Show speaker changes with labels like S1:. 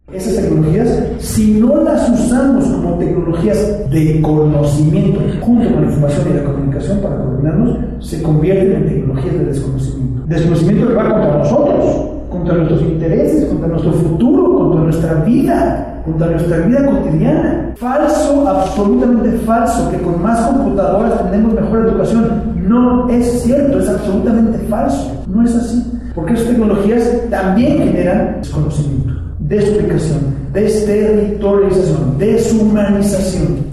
S1: Esas tecnologías, si no las usamos como tecnologías de conocimiento junto con la información y la comunicación para coordinarnos, se convierten en tecnologías de desconocimiento. Desconocimiento que va contra nosotros, contra nuestros intereses, contra nuestro futuro, contra nuestra vida cotidiana. Falso, absolutamente falso, que con más computadoras tenemos mejor educación. No es cierto, es absolutamente falso. No es así. Porque esas tecnologías también generan desconocimiento, desexplicación, desterritorialización, deshumanización.